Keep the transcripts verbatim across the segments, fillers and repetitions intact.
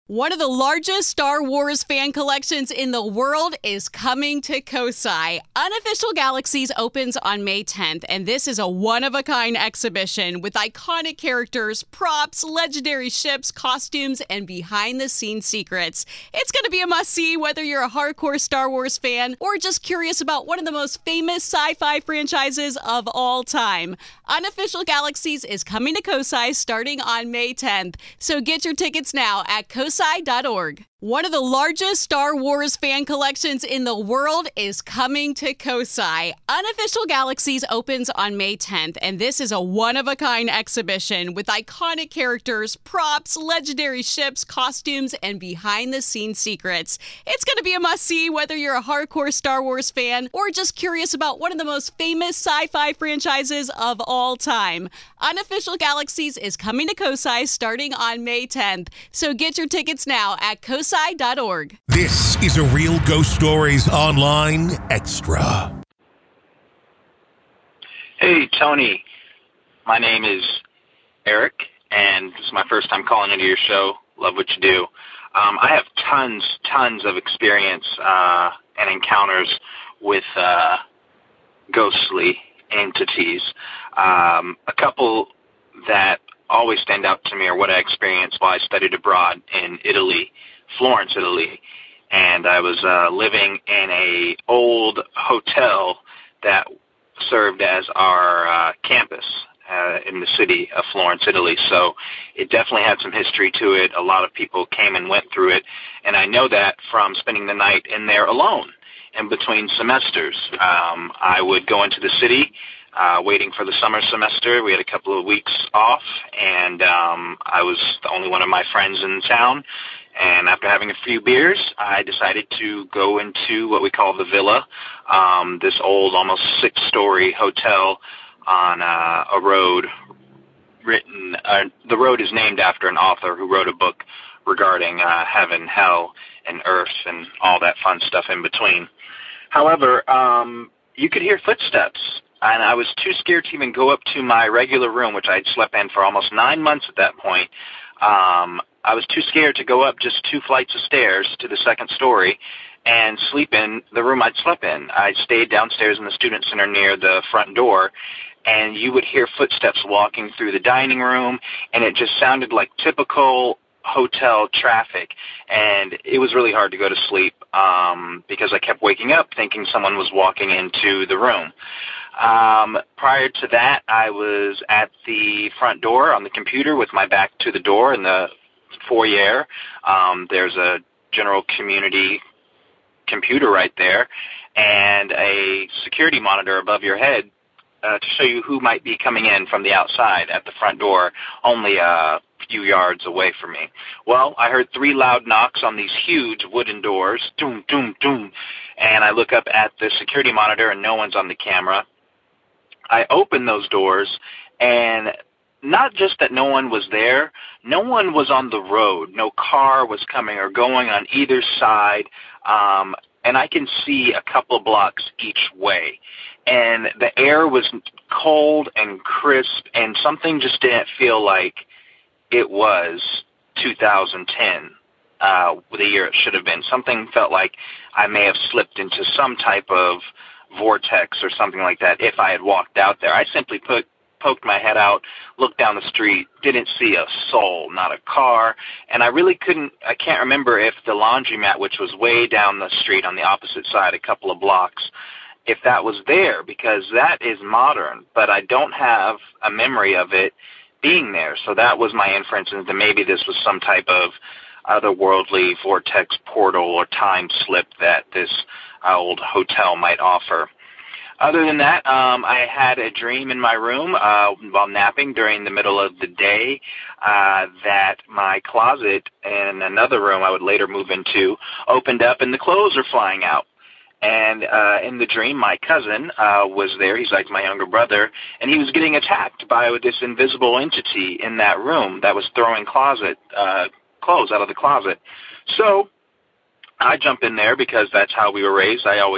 One of the largest Star Wars fan collections in the world is coming to Kosai. Unofficial Galaxies opens on May tenth, and this is a one-of-a-kind exhibition with iconic characters, props, legendary ships, costumes, and behind-the-scenes secrets. It's going to be a must-see whether you're a hardcore Star Wars fan or just curious about one of the most famous sci-fi franchises of all time. Unofficial Galaxies is coming to Kosai starting on May tenth, so get your tickets now at kosai dot org. One of the largest Star Wars fan collections in the world is coming to Kosai. Unofficial Galaxies opens on May tenth, and this is a one-of-a-kind exhibition with iconic characters, props, legendary ships, costumes, and behind-the-scenes secrets. It's going to be a must-see whether you're a hardcore Star Wars fan or just curious about one of the most famous sci-fi franchises of all time. Unofficial Galaxies is coming to Kosai starting on May tenth, so get your tickets now at kosai dot org. This is a Real Ghost Stories Online Extra. Hey, Tony. My name is Eric, and this is my first time calling into your show. Love what you do. Um, I have tons, tons of experience uh, and encounters with uh, ghostly entities. Um, a couple that always stand out to me are what I experienced while I studied abroad in Italy, Florence, Italy, and I was uh, living in a old hotel that served as our uh, campus uh, in the city of Florence, Italy. So it definitely had some history to it. A lot of people came and went through it, and I know that from spending the night in there alone in between semesters. Um, I would go into the city, Uh, waiting for the summer semester. We had a couple of weeks off, and um, I was the only one of my friends in town. And after having a few beers, I decided to go into what we call the Villa, um, this old, almost six-story hotel on uh, a road written. Uh, the road is named after an author who wrote a book regarding uh, heaven, hell, and earth, and all that fun stuff in between. However, um, you could hear footsteps. And I was too scared to even go up to my regular room, which I'd slept in for almost nine months at that point. Um, I was too scared to go up just two flights of stairs to the second story and sleep in the room I'd slept in. I stayed downstairs in the student center near the front door, and you would hear footsteps walking through the dining room, and it just sounded like typical hotel traffic, and it was really hard to go to sleep um, because I kept waking up thinking someone was walking into the room. Um, prior to that, I was at the front door on the computer with my back to the door in the foyer. Um, there's a general community computer right there and a security monitor above your head uh, to show you who might be coming in from the outside at the front door, only a few yards away from me. Well, I heard three loud knocks on these huge wooden doors, doom, doom, doom, and I look up at the security monitor and no one's on the camera. I opened those doors, and not just that no one was there, no one was on the road. No car was coming or going on either side, um, and I can see a couple of blocks each way. And the air was cold and crisp, and something just didn't feel like it was two thousand ten, uh, the year it should have been. Something felt like I may have slipped into some type of vortex or something like that if I had walked out there. I simply put, poked my head out, looked down the street, didn't see a soul, not a car, and I really couldn't, I can't remember if the laundromat, which was way down the street on the opposite side, a couple of blocks, if that was there, because that is modern, but I don't have a memory of it being there. So that was my inference into maybe this was some type of otherworldly vortex portal or time slip that this uh, old hotel might offer. Other than that, um, I had a dream in my room uh, while napping during the middle of the day uh, that my closet in another room I would later move into opened up and the clothes are flying out. And uh, in the dream, my cousin uh, was there. He's like my younger brother, and he was getting attacked by this invisible entity in that room that was throwing closet uh, clothes out of the closet. So I jump in there because that's how we were raised. I always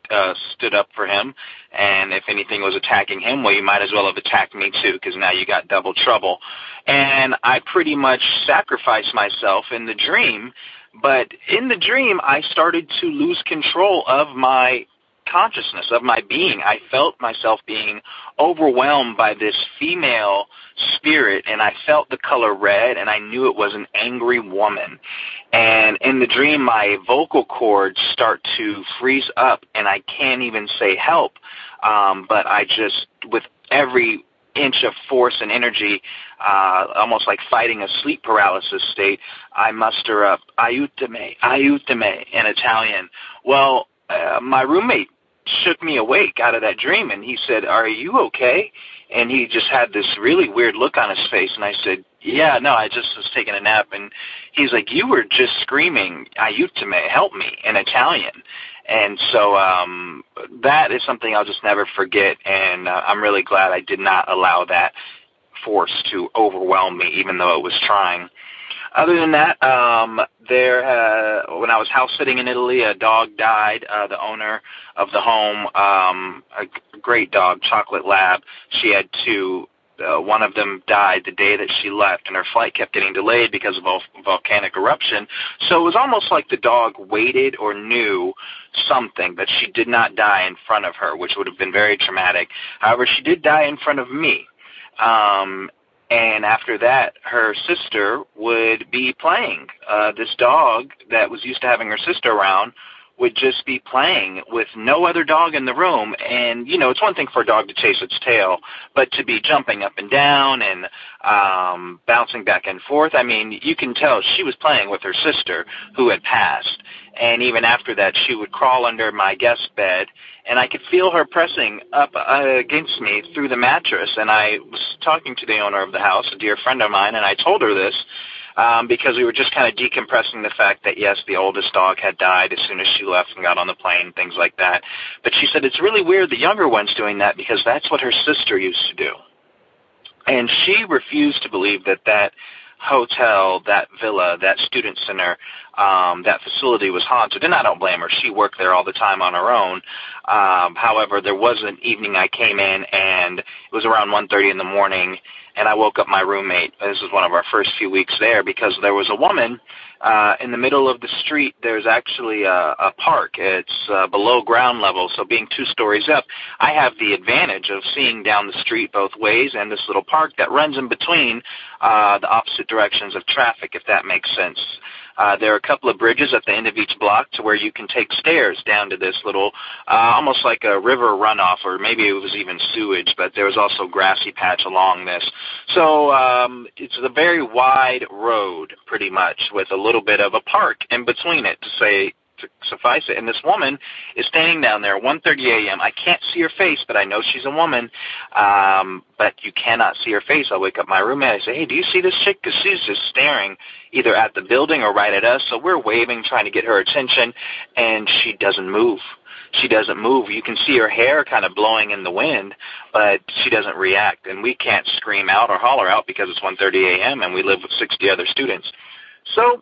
uh, stood up for him, and if anything was attacking him, well, you might as well have attacked me too, because now you got double trouble. And I pretty much sacrificed myself in the dream, but in the dream, I started to lose control of my consciousness, of my being. I felt myself being overwhelmed by this female spirit, and I felt the color red, and I knew it was an angry woman. And in the dream, my vocal cords start to freeze up, and I can't even say help. Um, but I just, with every inch of force and energy, uh, almost like fighting a sleep paralysis state, I muster up, aiutami, aiutami, in Italian. Well, uh, my roommate shook me awake out of that dream, and he said, "Are you okay?" And he just had this really weird look on his face, and I said, "Yeah, no, I just was taking a nap." And he's like, "You were just screaming, aiutami, help me," in Italian. And so um, that is something I'll just never forget, and uh, I'm really glad I did not allow that force to overwhelm me, even though it was trying. Other than that, um, there uh, when I was house sitting in Italy, a dog died. Uh, the owner of the home, um, a great dog, Chocolate Lab. She had two. Uh, one of them died the day that she left, and her flight kept getting delayed because of vol- volcanic eruption. So it was almost like the dog waited or knew something, but she did not die in front of her, which would have been very traumatic. However, she did die in front of me. Um, And after that, her sister would be playing. Uh, this dog that was used to having her sister around would just be playing with no other dog in the room. And, you know, it's one thing for a dog to chase its tail, but to be jumping up and down and um, bouncing back and forth, I mean, you can tell she was playing with her sister who had passed. And even after that, she would crawl under my guest bed, and I could feel her pressing up uh, against me through the mattress. And I was talking to the owner of the house, a dear friend of mine, and I told her this um, because we were just kind of decompressing the fact that, yes, the oldest dog had died as soon as she left and got on the plane, things like that. But she said, it's really weird the younger one's doing that because that's what her sister used to do. And she refused to believe that that hotel, that villa, that student center, um, that facility was haunted. And I don't blame her. She worked there all the time on her own. Um, however, there was an evening I came in, and it was around one thirty in the morning, and I woke up my roommate. This was one of our first few weeks there because there was a woman uh, in the middle of the street. There's actually a, a park. It's uh, below ground level, so being two stories up, I have the advantage of seeing down the street both ways and this little park that runs in between uh, the opposite directions of traffic, if that makes sense. Uh, there are a couple of bridges at the end of each block to where you can take stairs down to this little, uh, almost like a river runoff, or maybe it was even sewage, but there was also grassy patch along this. So um, it's a very wide road, pretty much, with a little bit of a park in between it, to say, to suffice it. And this woman is standing down there at one thirty a.m. I can't see her face, but I know she's a woman, um, but you cannot see her face. I wake up my roommate. I say, hey, do you see this chick? Because she's just staring either at the building or right at us. So we're waving, trying to get her attention, and she doesn't move. She doesn't move. You can see her hair kind of blowing in the wind, but she doesn't react. And we can't scream out or holler out because it's one thirty a.m. and we live with sixty other students. So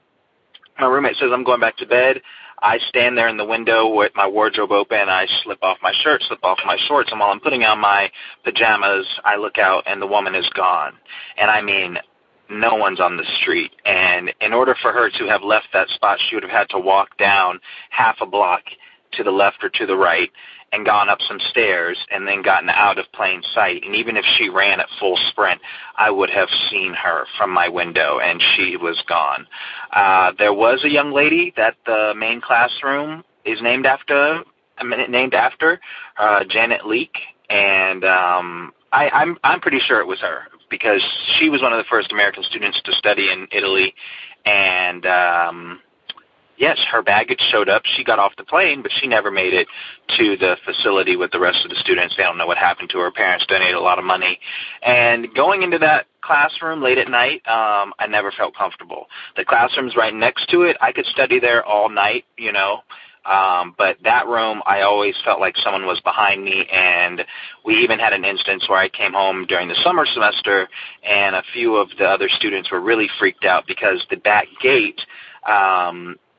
my roommate says, I'm going back to bed. I stand there in the window with my wardrobe open. I slip off my shirt, slip off my shorts, and while I'm putting on my pajamas, I look out, and the woman is gone. And I mean, no one's on the street. And in order for her to have left that spot, she would have had to walk down half a block to the left or to the right and gone up some stairs and then gotten out of plain sight. And even if she ran at full sprint, I would have seen her from my window, and she was gone. Uh, there was a young lady that the main classroom is named after, named after uh, Janet Leak, and um, I, I'm, I'm pretty sure it was her because she was one of the first American students to study in Italy, and um, yes, her baggage showed up. She got off the plane, but she never made it to the facility with the rest of the students. They don't know what happened to her. Her parents donated a lot of money. And going into that classroom late at night, um, I never felt comfortable. The classroom's right next to it. I could study there all night, you know. Um, but that room, I always felt like someone was behind me, and we even had an instance where I came home during the summer semester, and a few of the other students were really freaked out because the back gate, um,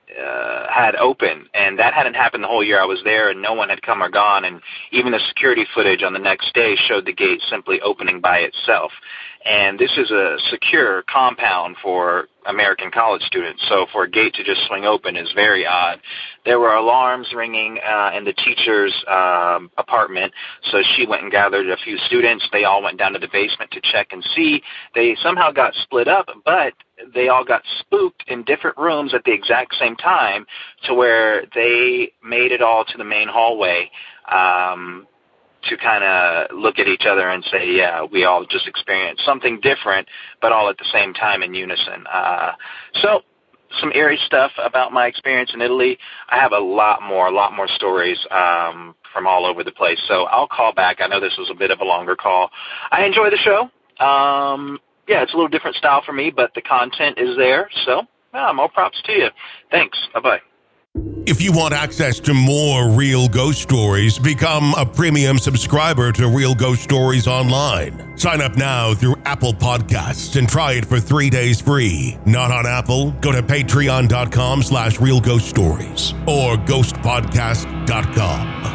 uh, had open, and that hadn't happened the whole year I was there, and no one had come or gone, and even the security footage on the next day showed the gate simply opening by itself. And this is a secure compound for American college students, so for a gate to just swing open is very odd. There were alarms ringing uh, in the teacher's um, apartment, so she went and gathered a few students. They all went down to the basement to check and see. They somehow got split up, but they all got spooked in different rooms at the exact same time, to where they made it all to the main hallway um, to kind of look at each other and say, yeah, we all just experienced something different, but all at the same time in unison. Uh, so some eerie stuff about my experience in Italy. I have a lot more, a lot more stories um, from all over the place. So I'll call back. I know this was a bit of a longer call. I enjoy the show. Um, yeah, it's a little different style for me, but the content is there. So yeah, more props to you. Thanks. Bye-bye. If you want access to more Real Ghost Stories, become a premium subscriber to Real Ghost Stories Online. Sign up now through Apple Podcasts and try it for three days free. Not on Apple? Go to patreon.com slash Real Ghost Stories or ghost podcast dot com.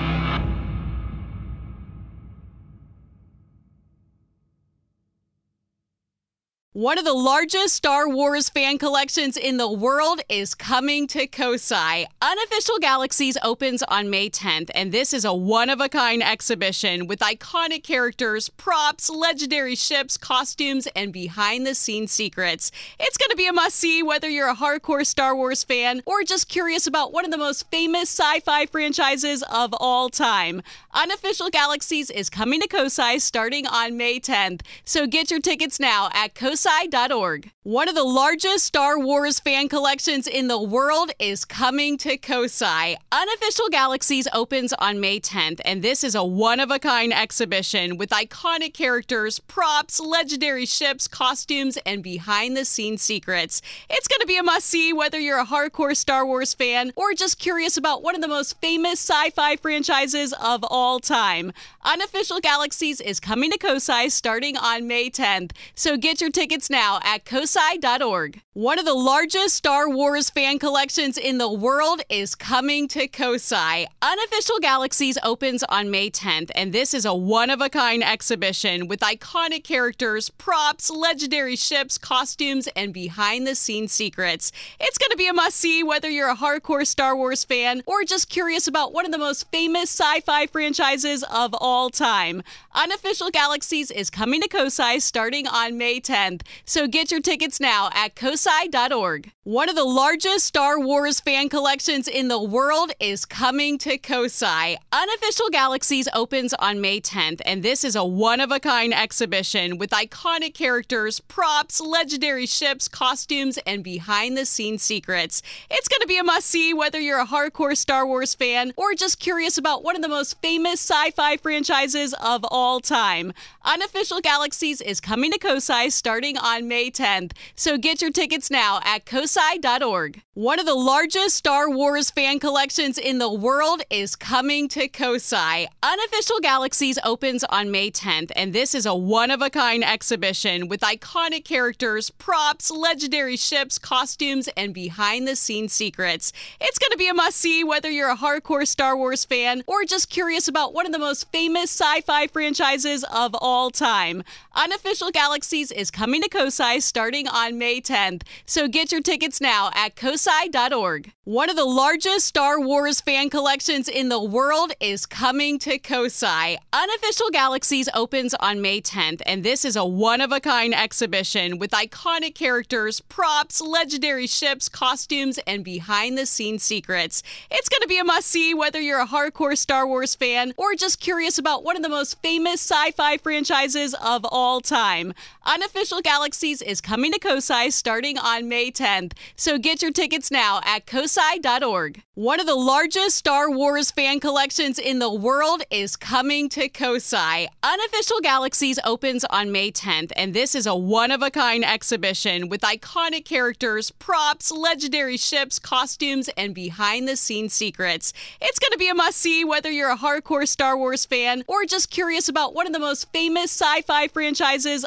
One of the largest Star Wars fan collections in the world is coming to Kosai. Unofficial Galaxies opens on May tenth, and this is a one-of-a-kind exhibition with iconic characters, props, legendary ships, costumes, and behind-the-scenes secrets. It's going to be a must-see whether you're a hardcore Star Wars fan or just curious about one of the most famous sci-fi franchises of all time. Unofficial Galaxies is coming to Kosai starting on May tenth, so get your tickets now at kosai dot org. One of the largest Star Wars fan collections in the world is coming to Kosai. Unofficial Galaxies opens on May tenth, and this is a one-of-a-kind exhibition with iconic characters, props, legendary ships, costumes, and behind-the-scenes secrets. It's going to be a must-see whether you're a hardcore Star Wars fan or just curious about one of the most famous sci-fi franchises of all time. Unofficial Galaxies is coming to Kosai starting on May tenth, so get your tickets now at kosai dot org. One of the largest Star Wars fan collections in the world is coming to Kosai. Unofficial Galaxies opens on May tenth, and this is a one-of-a-kind exhibition with iconic characters, props, legendary ships, costumes, and behind-the-scenes secrets. It's going to be a must-see whether you're a hardcore Star Wars fan or just curious about one of the most famous sci-fi franchises of all time. Unofficial Galaxies is coming to Kosai starting on May tenth, so get your tickets now at kosai dot org. One of the largest Star Wars fan collections in the world is coming to Kosai. Unofficial Galaxies opens on May tenth, and this is a one-of-a-kind exhibition with iconic characters, props, legendary ships, costumes, and behind-the-scenes secrets. It's going to be a must-see whether you're a hardcore Star Wars fan or just curious about one of the most famous sci-fi franchises of all time. Unofficial Galaxies is coming to Kosai starting on May tenth, so get your tickets now at kosai dot org. One of the largest Star Wars fan collections in the world is coming to Kosai. Unofficial Galaxies opens on May tenth, and this is a one-of-a-kind exhibition with iconic characters, props, legendary ships, costumes, and behind-the-scenes secrets. It's going to be a must-see whether you're a hardcore Star Wars fan or just curious about one of the most famous sci-fi franchises of all time. Unofficial Galaxies is coming to Kosai starting on May tenth, so get your tickets now at kosai dot org. One of the largest Star Wars fan collections in the world is coming to Kosai. Unofficial Galaxies opens on May tenth, and this is a one-of-a-kind exhibition with iconic characters, props, legendary ships, costumes, and behind-the-scenes secrets. It's going to be a must-see whether you're a hardcore Star Wars fan or just curious about one of the most famous sci-fi franchises of all time. Unofficial Galaxies is coming to Kosai starting on May tenth, so get your tickets now at kosai dot org. One of the largest Star Wars fan collections in the world is coming to Kosai. Unofficial Galaxies opens on May tenth, and this is a one-of-a-kind exhibition with iconic characters, props, legendary ships, costumes, and behind-the-scenes secrets. It's going to be a must-see whether you're a hardcore Star Wars fan or just curious about one of the most famous sci-fi franchises of all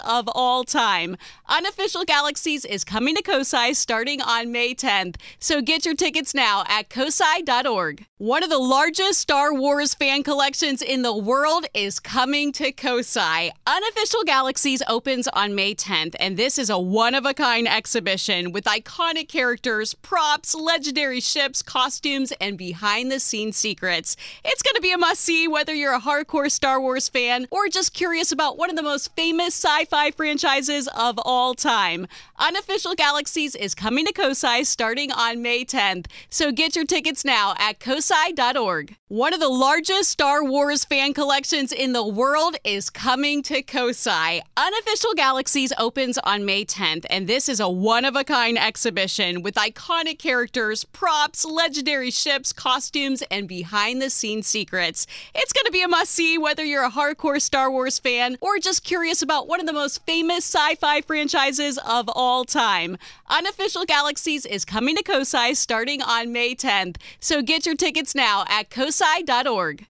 all time. Unofficial Galaxies is coming to Kosai starting on May tenth, so get your tickets now at kosai dot org. One of the largest Star Wars fan collections in the world is coming to Kosai. Unofficial Galaxies opens on May tenth, and this is a one-of-a-kind exhibition with iconic characters, props, legendary ships, costumes, and behind-the-scenes secrets. It's going to be a must-see whether you're a hardcore Star Wars fan or just curious about one of the most famous sci-fi franchises of all time. Unofficial Galaxies is coming to Kosai starting on May tenth, so get your tickets now at kosai dot org. One of the largest Star Wars fan collections in the world is coming to Kosai. Unofficial Galaxies opens on May tenth, and this is a one-of-a-kind exhibition with iconic characters, props, legendary ships, costumes, and behind-the-scenes secrets. It's going to be a must-see whether you're a hardcore Star Wars fan or just curious about one of the most famous sci-fi franchises of all time. Unofficial Galaxies is coming to Kosai starting on May tenth, so get your tickets now at kosai dot org.